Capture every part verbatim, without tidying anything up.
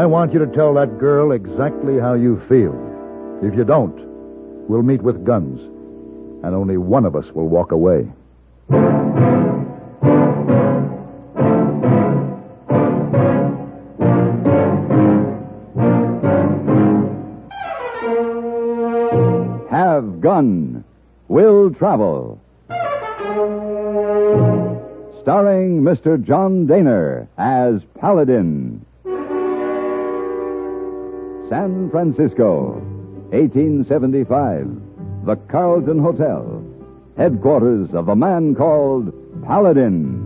I want you to tell that girl exactly how you feel. If you don't, we'll meet with guns, and only one of us will walk away. Have Gun. Will Travel. Starring Mister John Daner as Paladin. San Francisco, eighteen seventy-five. The Carlton Hotel. Headquarters of a man called Paladin.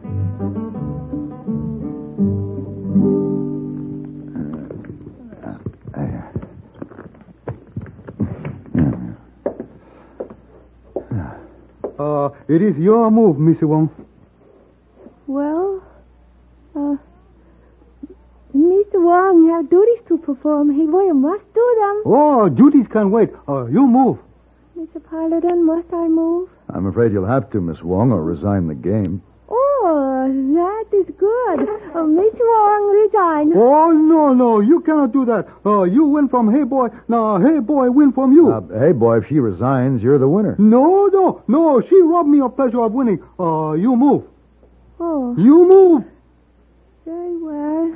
Uh, it is your move, Missus Wong. Well, uh, Mister Wong have duties to perform. He boy must do them. Oh, duties can wait. Uh, you move. Mister Paladin, must I move? I'm afraid you'll have to, Miss Wong, or resign the game. Oh, that is good. Uh, Mister Wong, resign. Oh, no, no, you cannot do that. Uh, you win from Hey Boy. Now, Hey Boy win from you. Uh, hey, boy, if she resigns, you're the winner. No, no, no, she robbed me of pleasure of winning. Uh, you move. Oh. You move. Very well.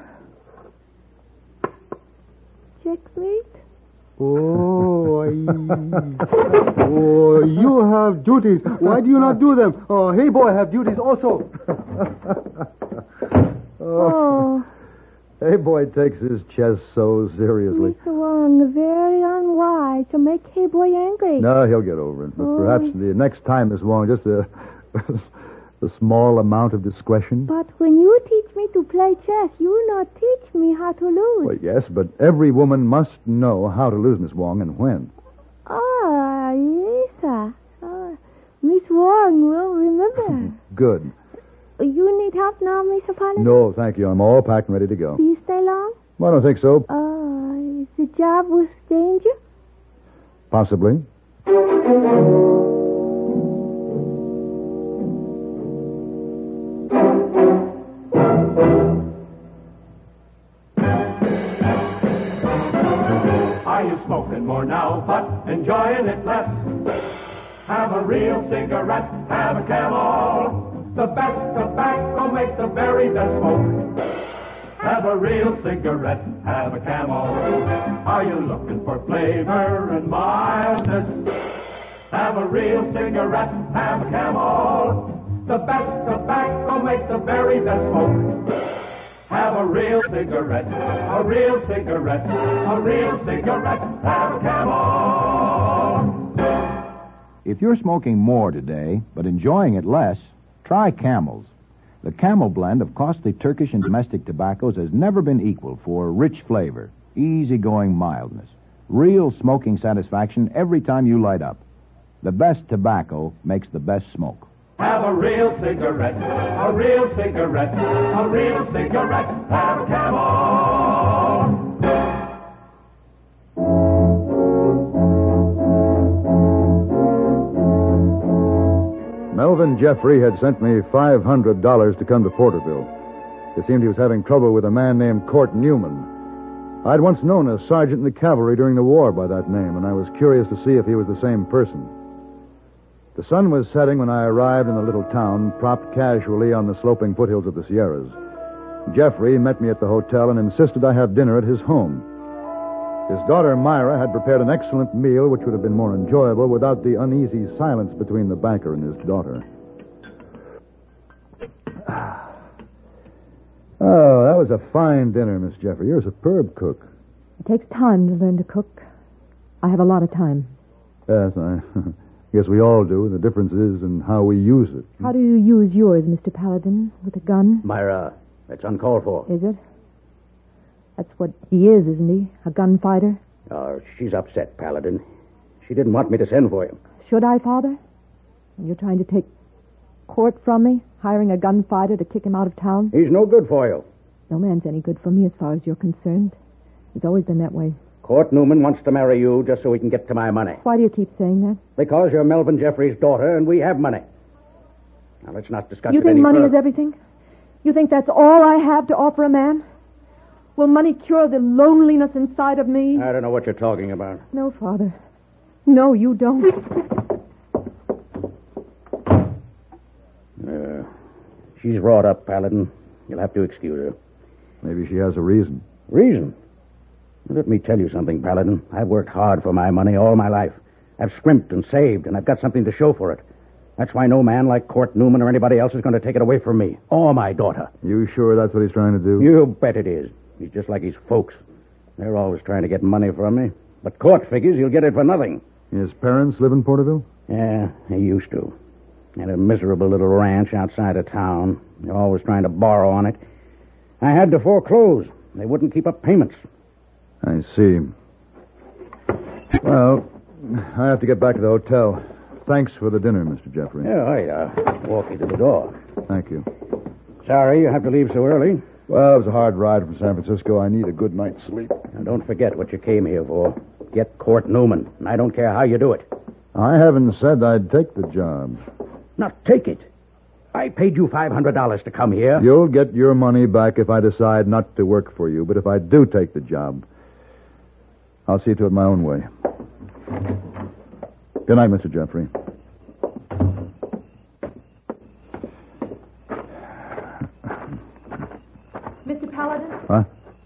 Checkmate. Oh, I... oh, you have duties. Why do you not do them? Uh, Hey Boy have duties also. Oh. Hey boy takes his chess so seriously. Mister Wong, very unwise to make Hey Boy angry. No, he'll get over it. But Oh. perhaps the next time, Miss Wong, just a, a small amount of discretion. But when you teach me to play chess, you not teach me how to lose. Well, yes, but every woman must know how to lose, Miss Wong, and when. Ah, yes, sir. Ah, Miss Wong will remember. Good. You need help now, Mister Paladin? No, thank you. I'm all packed and ready to go. Do you stay long? Well, I don't think so. Ah, is the job with danger? Possibly. Are you smoking more now, but enjoying it less? Have a real cigarette, have a Camel. The best tobacco makes the very best smoke. Have a real cigarette, have a Camel. Are you looking for flavor and mildness? Have a real cigarette, have a Camel. The best tobacco makes the very best smoke. Have a real cigarette, a real cigarette, a real cigarette, have a Camel. If you're smoking more today, but enjoying it less, try Camels. The Camel blend of costly Turkish and domestic tobaccos has never been equal for rich flavor, easygoing mildness, real smoking satisfaction every time you light up. The best tobacco makes the best smoke. Have a real cigarette, a real cigarette, a real cigarette, have a Camel. Melvin Jeffrey had sent me five hundred dollars to come to Porterville. It seemed he was having trouble with a man named Court Newman. I'd once known a sergeant in the cavalry during the war by that name, and I was curious to see if he was the same person. The sun was setting when I arrived in the little town, propped casually on the sloping foothills of the Sierras. Jeffrey met me at the hotel and insisted I have dinner at his home. His daughter, Myra, had prepared an excellent meal which would have been more enjoyable without the uneasy silence between the banker and his daughter. Oh, that was a fine dinner, Miss Jeffrey. You're a superb cook. It takes time to learn to cook. I have a lot of time. Yes, I guess we all do. The difference is in how we use it. How do you use yours, Mister Paladin? With a gun? Myra, that's uncalled for. Is it? That's what he is, isn't he? A gunfighter? Oh, she's upset, Paladin. She didn't want me to send for him. Should I, Father? You're trying to take Court from me, hiring a gunfighter to kick him out of town? He's no good for you. No man's any good for me as far as you're concerned. It's always been that way. Court Newman wants to marry you just so he can get to my money. Why do you keep saying that? Because you're Melvin Jeffrey's daughter and we have money. Now, let's not discuss You it think any money further. is everything? You think that's all I have to offer a man? Will money cure the loneliness inside of me? I don't know what you're talking about. No, Father. No, you don't. Uh, she's wrought up, Paladin. You'll have to excuse her. Maybe she has a reason. Reason? Let me tell you something, Paladin. I've worked hard for my money all my life. I've scrimped and saved, and I've got something to show for it. That's why no man like Court Newman or anybody else is going to take it away from me. Or my daughter. You sure that's what he's trying to do? You bet it is. He's just like his folks. They're always trying to get money from me. But Court figures he'll get it for nothing. His parents live in Porterville? Yeah, he used to. Had a miserable little ranch outside of town. They're always trying to borrow on it. I had to foreclose. They wouldn't keep up payments. I see. Well, I have to get back to the hotel. Thanks for the dinner, Mister Jeffrey. Yeah, I uh, walk you to the door. Thank you. Sorry you have to leave so early. Well, it was a hard ride from San Francisco. I need a good night's sleep. Now, don't forget what you came here for. Get Court Newman, and I don't care how you do it. I haven't said I'd take the job. Not take it. I paid you five hundred dollars to come here. You'll get your money back if I decide not to work for you, but if I do take the job, I'll see to it my own way. Good night, Mister Jeffrey. Mister Paladin? Huh?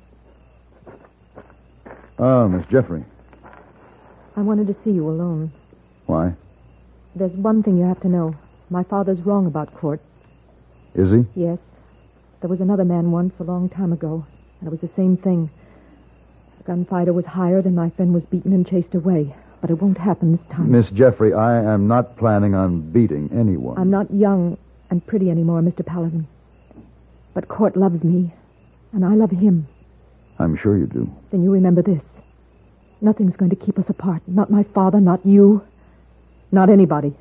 Oh, Miss Jeffrey. I wanted to see you alone. Why? There's one thing you have to know. My father's wrong about Court. Is he? Yes. There was another man once, a long time ago, and it was the same thing. A gunfighter was hired, and my friend was beaten and chased away. But it won't happen this time. Miss Jeffrey, I am not planning on beating anyone. I'm not young and pretty anymore, Mister Paladin. But Court loves me, and I love him. I'm sure you do. Then you remember this. Nothing's going to keep us apart. Not my father, not you, not anybody.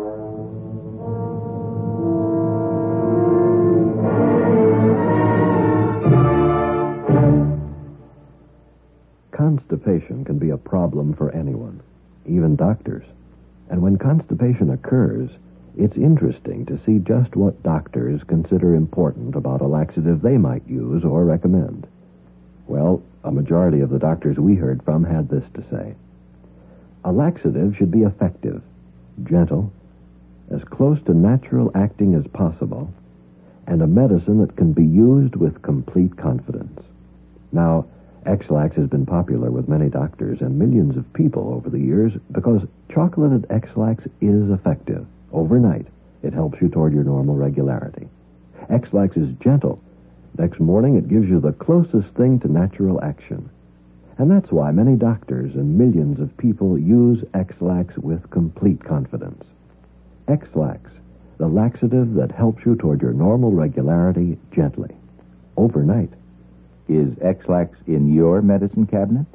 Constipation can be a problem for anyone, even doctors. And when constipation occurs, it's interesting to see just what doctors consider important about a laxative they might use or recommend. Well, a majority of the doctors we heard from had this to say. A laxative should be effective, gentle, as close to natural acting as possible, and a medicine that can be used with complete confidence. Now, X-Lax has been popular with many doctors and millions of people over the years because chocolated X-Lax is effective. Overnight, it helps you toward your normal regularity. X-Lax is gentle. Next morning, it gives you the closest thing to natural action. And that's why many doctors and millions of people use X-Lax with complete confidence. X-Lax, the laxative that helps you toward your normal regularity gently. Overnight. Is X-Lax in your medicine cabinet?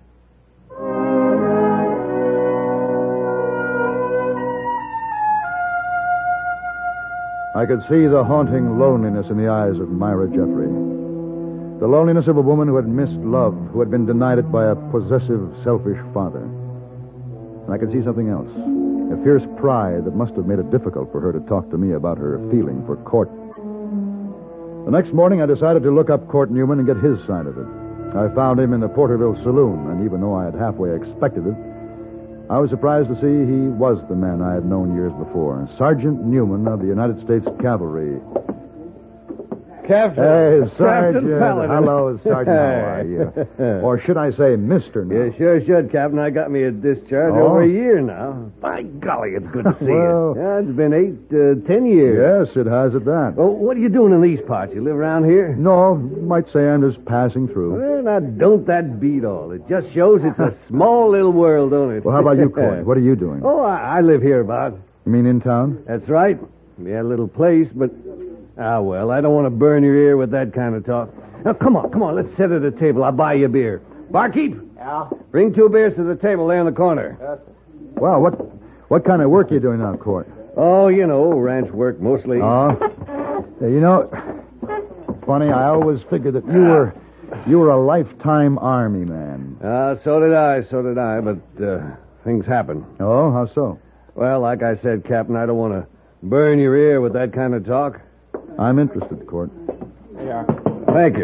I could see the haunting loneliness in the eyes of Myra Jeffrey. The loneliness of a woman who had missed love, who had been denied it by a possessive, selfish father. And I could see something else. A fierce pride that must have made it difficult for her to talk to me about her feeling for Court. The next morning, I decided to look up Court Newman and get his side of it. I found him in the Porterville saloon, and even though I had halfway expected it, I was surprised to see he was the man I had known years before, Sergeant Newman of the United States Cavalry. Captain. Hey, Sergeant. Captain Paladin. Hello, Sergeant. How are you? Or should I say Mister Now? You sure should, Captain. I got me a discharge Oh? over a year now. By golly, it's good to see Well- you. Yeah, it's been eight, uh, ten years. Yes, it has at that. Well, what are you doing in these parts? You live around here? No, might say I'm just passing through. Well, now, don't that beat all? It just shows it's a small little world, don't it? Well, how about you, Court? What are you doing? Oh, I, I live here about. You mean in town? That's right. We had a little place, but... Ah, well, I don't want to burn your ear with that kind of talk. Now, come on, come on. Let's sit at a table. I'll buy you a beer. Barkeep. Yeah? Bring two beers to the table there in the corner. Well, what what kind of work are you doing now, Court? Oh, you know, ranch work mostly. Oh? Yeah, you know, funny, I always figured that you were you were a lifetime Army man. Uh, so did I, so did I, but uh, things happen. Oh, how so? Well, like I said, Captain, I don't want to burn your ear with that kind of talk. I'm interested, Court. Thank you.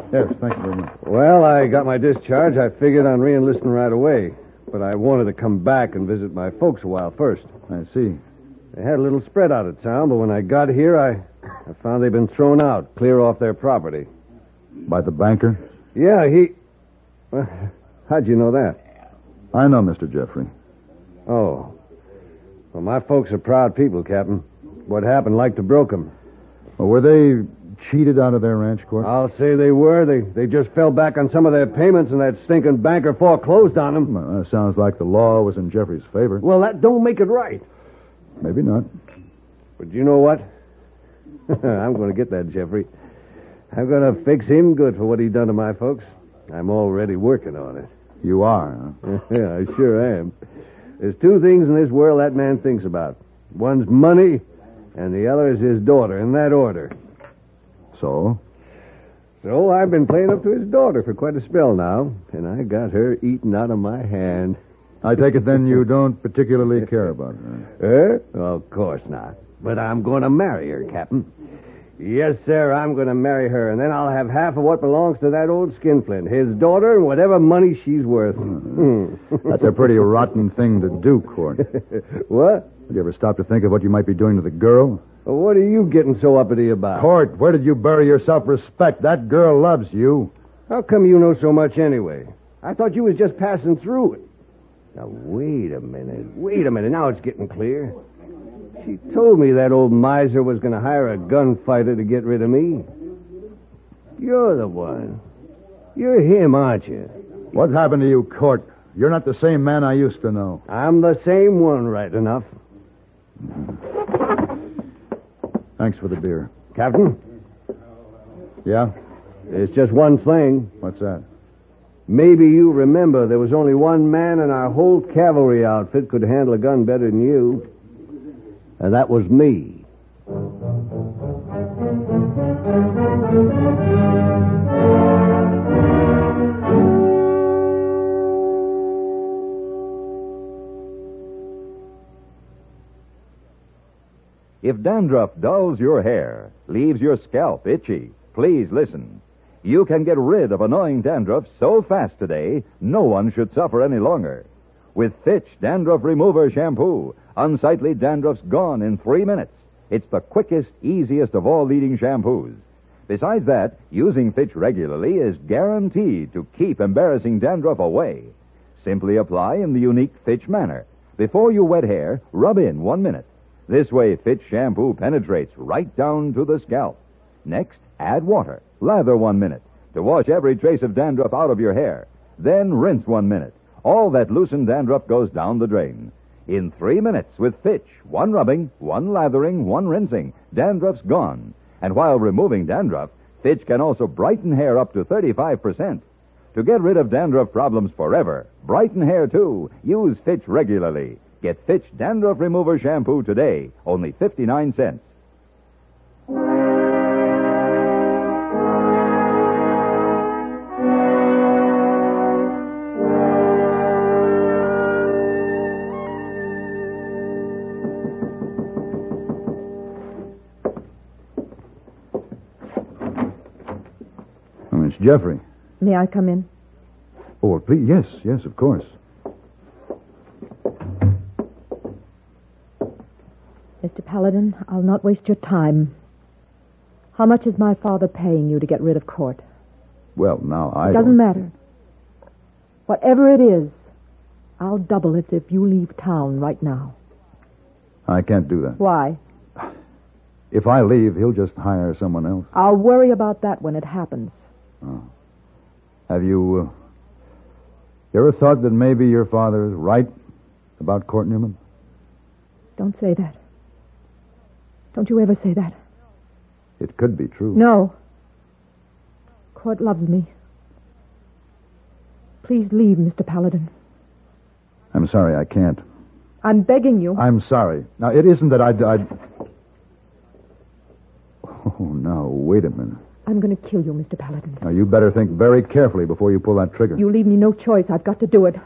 Yes, thank you very much. Well, I got my discharge. I figured on re-enlisting right away. But I wanted to come back and visit my folks a while first. I see. They had a little spread out of town, but when I got here, I, I found they'd been thrown out, clear off their property. By the banker? Yeah, he... Well, how'd you know that? I know Mister Jeffrey. Oh. Well, my folks are proud people, Captain. What happened like to broke them. Well, were they cheated out of their ranch, Court? I'll say they were. They they just fell back on some of their payments, and that stinking banker foreclosed on them. Well, that sounds like the law was in Jeffrey's favor. Well, that don't make it right. Maybe not. But you know what? I'm going to get that Jeffrey. I'm going to fix him good for what he done to my folks. I'm already working on it. You are, huh? Yeah, I sure am. There's two things in this world that man thinks about. One's money, and the other is his daughter, in that order. So? So I've been playing up to his daughter for quite a spell now, and I got her eaten out of my hand. I take it then you don't particularly care about her. Huh? Of course not. But I'm going to marry her, Captain. Yes, sir, I'm going to marry her, and then I'll have half of what belongs to that old skinflint, his daughter, and whatever money she's worth. That's a pretty rotten thing to do, Court. What? Have you ever stopped to think of what you might be doing to the girl? Well, what are you getting so uppity about? Court, where did you bury your self-respect? That girl loves you. How come you know so much anyway? I thought you was just passing through it. Now, wait a minute. Wait a minute. Now it's getting clear. She told me that old miser was going to hire a gunfighter to get rid of me. You're the one. You're him, aren't you? What happened to you, Court? You're not the same man I used to know. I'm the same one, right enough. Thanks for the beer. Captain? Yeah? There's just one thing. What's that? Maybe you remember there was only one man in our whole cavalry outfit could handle a gun better than you. And that was me. If dandruff dulls your hair, leaves your scalp itchy, please listen. You can get rid of annoying dandruff so fast today, no one should suffer any longer. With Fitch Dandruff Remover Shampoo, unsightly dandruff's gone in three minutes. It's the quickest, easiest of all leading shampoos. Besides that, using Fitch regularly is guaranteed to keep embarrassing dandruff away. Simply apply in the unique Fitch manner. Before you wet hair, rub in one minute. This way, Fitch shampoo penetrates right down to the scalp. Next, add water. Lather one minute to wash every trace of dandruff out of your hair. Then rinse one minute. All that loosened dandruff goes down the drain. In three minutes with Fitch, one rubbing, one lathering, one rinsing, dandruff's gone. And while removing dandruff, Fitch can also brighten hair up to thirty-five percent. To get rid of dandruff problems forever, brighten hair too, use Fitch regularly. Get Fitch Dandruff Remover Shampoo today, only fifty-nine cents. Oh, it's Jeffrey. May I come in? Oh, please, yes, yes, of course. Mister Paladin, I'll not waste your time. How much is my father paying you to get rid of Court? Well, now, I It doesn't don't... matter. Whatever it is, I'll double it if you leave town right now. I can't do that. Why? If I leave, he'll just hire someone else. I'll worry about that when it happens. Oh. Have you... Uh, you ever thought that maybe your father is right about Court Newman? Don't say that. Don't you ever say that. It could be true. No. Court loves me. Please leave, Mister Paladin. I'm sorry, I can't. I'm begging you. I'm sorry. Now, it isn't that I'd... I'd... Oh, no, wait a minute. I'm going to kill you, Mister Paladin. Now, you better think very carefully before you pull that trigger. You leave me no choice. I've got to do it.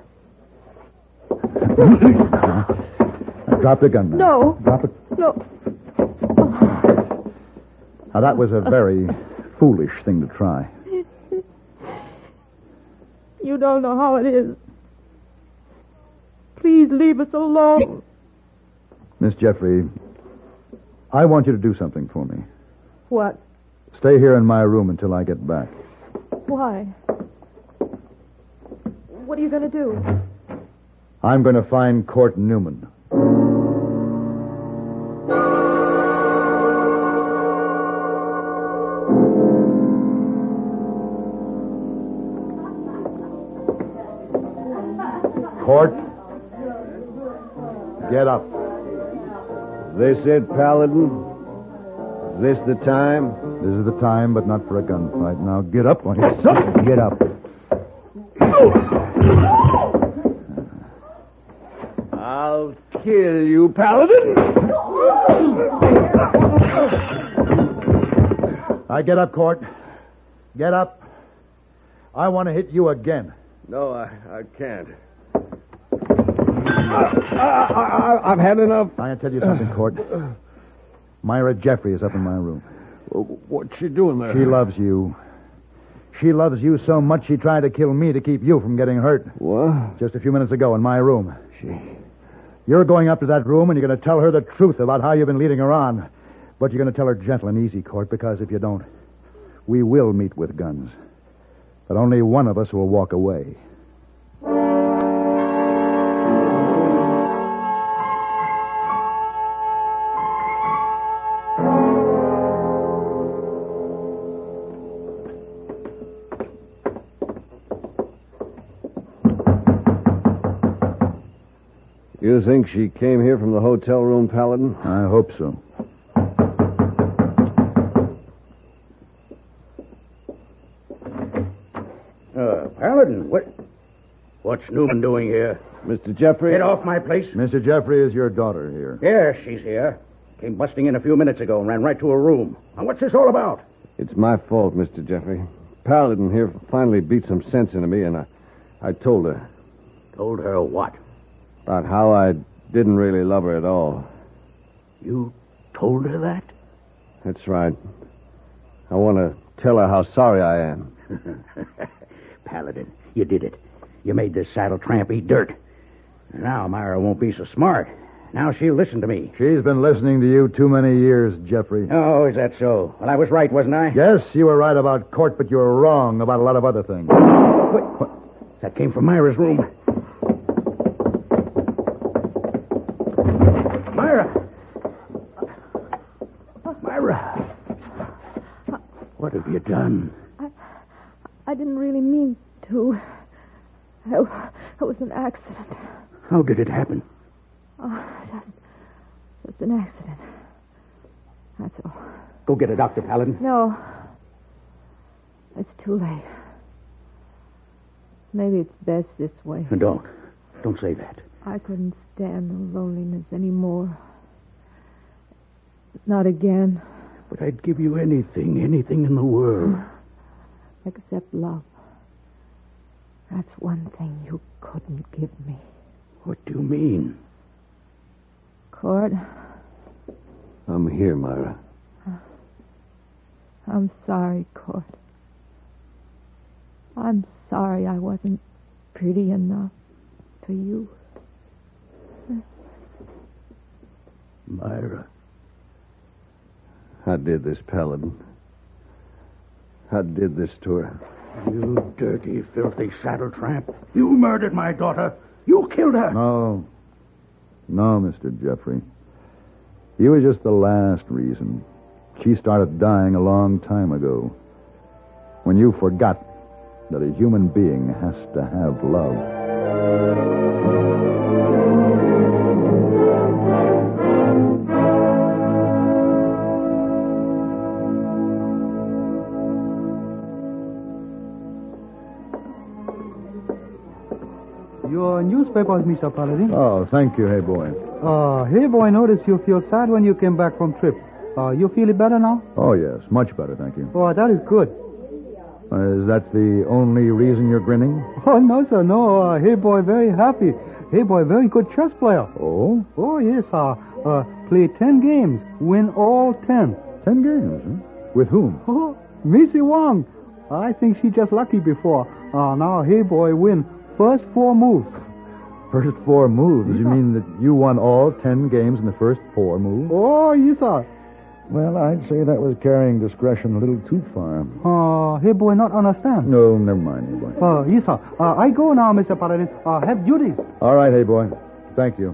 Now, drop the gun now. No. Drop it. No. Now, that was a very foolish thing to try. You don't know how it is. Please leave us alone. Miss Jeffrey, I want you to do something for me. What? Stay here in my room until I get back. Why? What are you going to do? I'm going to find Court Newman. Court, get up. Is this it, Paladin? Is this the time? This is the time, but not for a gunfight. Now get up on your son. Get up. I'll kill you, Paladin. I get up, Court. Get up. I want to hit you again. No, I, I can't. I, I, I've had enough. I'll tell you something, Court. Myra Jeffrey is up in my room. What's she doing there? She loves you. She loves you so much she tried to kill me to keep you from getting hurt. What? Just a few minutes ago in my room. She... You're going up to that room and you're going to tell her the truth about how you've been leading her on. But you're going to tell her gentle and easy, Court, because if you don't, we will meet with guns. But only one of us will walk away. You think she came here from the hotel room, Paladin? I hope so. Uh, Paladin, what... What's Newman doing here? Mister Jeffrey? Get off my place. Mister Jeffrey, is your daughter here? Yes, she's here. Came busting in a few minutes ago and ran right to her room. Now, what's this all about? It's my fault, Mister Jeffrey. Paladin here finally beat some sense into me, and I, I told her. Told her what? About how I didn't really love her at all. You told her that? That's right. I want to tell her how sorry I am. Paladin, you did it. You made this saddle tramp eat dirt. Now Myra won't be so smart. Now she'll listen to me. She's been listening to you too many years, Jeffrey. Oh, is that so? Well, I was right, wasn't I? Yes, you were right about Court, but you were wrong about a lot of other things. Wait, what? That came from Myra's room. Myra! Myra! What have you done? I, I didn't really mean to. It, it was an accident. How did it happen? Oh, just, just an accident. That's all. Go get a doctor, Paladin. No. It's too late. Maybe it's best this way. Don't. Don't say that. I couldn't stand the loneliness anymore. Not again. But I'd give you anything, anything in the world. Except love. That's one thing you couldn't give me. What do you mean? Court. I'm here, Myra. I'm sorry, Court. I'm sorry I wasn't pretty enough to you. Myra. I did this, Paladin. I did this to her. You dirty, filthy saddle tramp. You murdered my daughter. You killed her. No. No, Mister Jeffrey. You were just the last reason. She started dying a long time ago. When you forgot that a human being has to have love. Your newspapers, Mister Paladin. Oh, thank you, hey boy. Uh, hey boy, noticed you feel sad when you came back from trip. Uh, you feel better now? Oh, yes, much better, thank you. Oh, that is good. Uh, is that the only reason you're grinning? Oh, no, sir, no. Uh, hey boy, very happy. Hey boy, very good chess player. Oh? Oh, yes, uh, uh, play ten games, win all ten. Ten games, huh? With whom? Oh, Missy Wong. I think she just lucky before. Uh, now, hey, boy, win first four moves. First four moves? You mean that you won all ten games in the first four moves? Oh, yes, sir. Well, I'd say that was carrying discretion a little too far. Uh, hey, boy, not understand. No, never mind, hey boy. Uh, yes, sir. Uh, I go now, Mister Paladin. Uh, have duties. All right, hey boy. Thank you.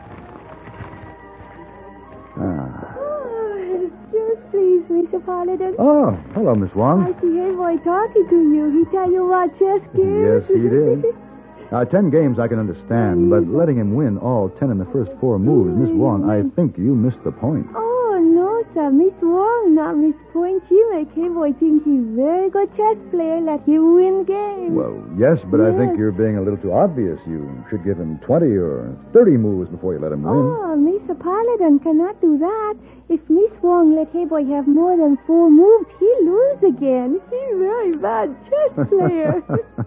Ah. Oh, just please, Mister Paladin. Oh, hello, Miss Wong. I see hey boy talking to you. He tell you what chess games? Yes, he did. Now, ten games I can understand, but letting him win all ten in the first four moves, Miss Wong, I think you missed the point. Oh, no, sir. Miss Wong, not Miss Point. You make hey boy think he's very good chess player. Let him win games. Well, yes, but Yes. I think you're being a little too obvious. You should give him twenty or thirty moves before you let him win. Oh, Mister Paladin cannot do that. If Miss Wong let hey boy have more than four moves, he'll lose again. He's a very bad chess player.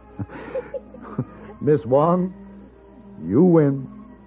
Miss Wong, you win.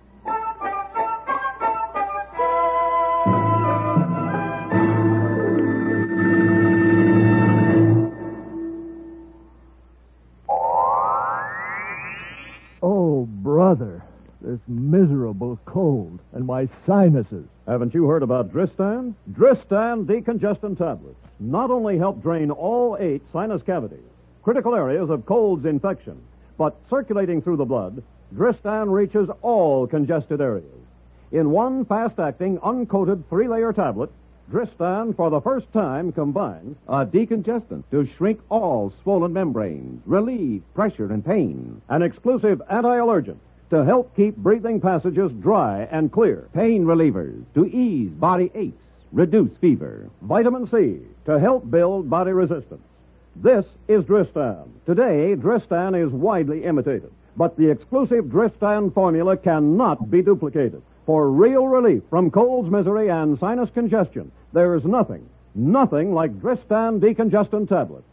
Oh, brother, this miserable cold and my sinuses. Haven't you heard about Dristan? Dristan decongestant tablets not only help drain all eight sinus cavities, critical areas of cold's infection, but circulating through the blood, Dristan reaches all congested areas. In one fast-acting, uncoated three-layer tablet, Dristan, for the first time, combines a decongestant to shrink all swollen membranes, relieve pressure and pain. An exclusive anti-allergen to help keep breathing passages dry and clear. Pain relievers to ease body aches, reduce fever. Vitamin C to help build body resistance. This is Dristan. Today, Dristan is widely imitated, but the exclusive Dristan formula cannot be duplicated. For real relief from cold's misery and sinus congestion, there is nothing, nothing like Dristan decongestant tablets.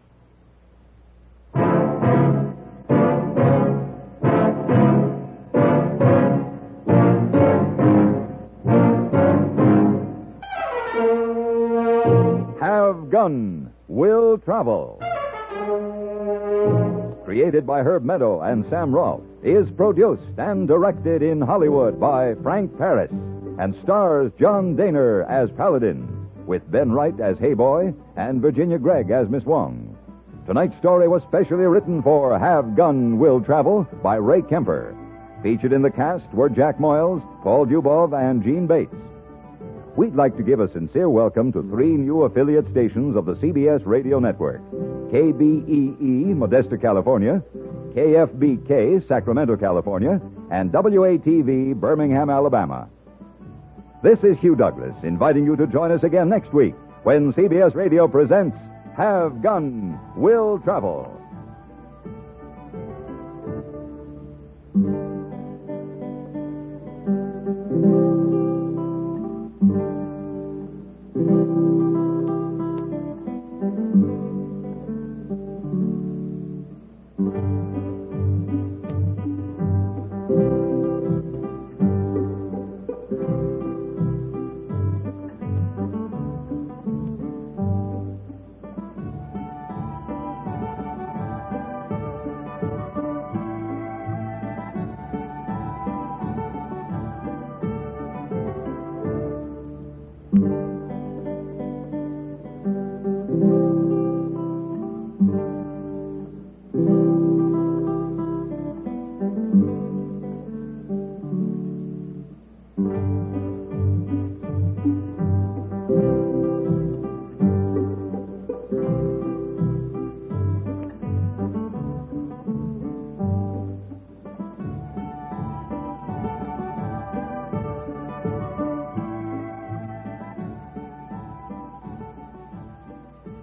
Have Gun Will Travel. Created by Herb Meadow and Sam Rolfe, is produced and directed in Hollywood by Frank Paris, and stars John Daner as Paladin, with Ben Wright as Hey Boy and Virginia Gregg as Miss Wong. Tonight's story was specially written for Have Gun Will Travel by Ray Kemper. Featured in the cast were Jack Moyles, Paul Dubov, and Gene Bates. We'd like to give a sincere welcome to three new affiliate stations of the C B S radio network. K B E E, Modesto, California, K F B K, Sacramento, California, and W A T V, Birmingham, Alabama. This is Hugh Douglas, inviting you to join us again next week when C B S Radio presents Have Gun Will Travel.